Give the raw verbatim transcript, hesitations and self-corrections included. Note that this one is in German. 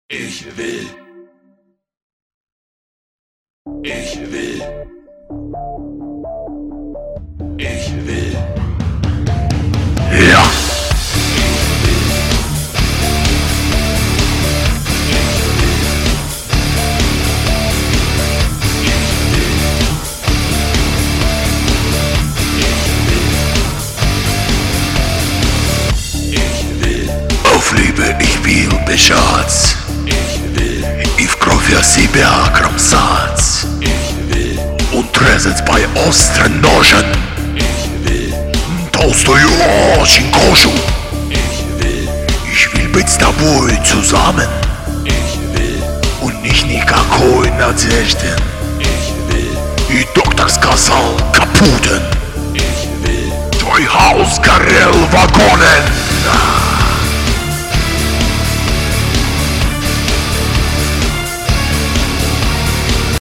Ich will. Ich will. Ich will. Ja. Auf Liebe ich will бежать. И в кровь я себя кромсать. Und резать bei острым ножен толстую очень кожу. Ich will быть с тобой zusammen und nicht никакой надежды. И доктор сказал капутен. Твой хаус горел вагонен.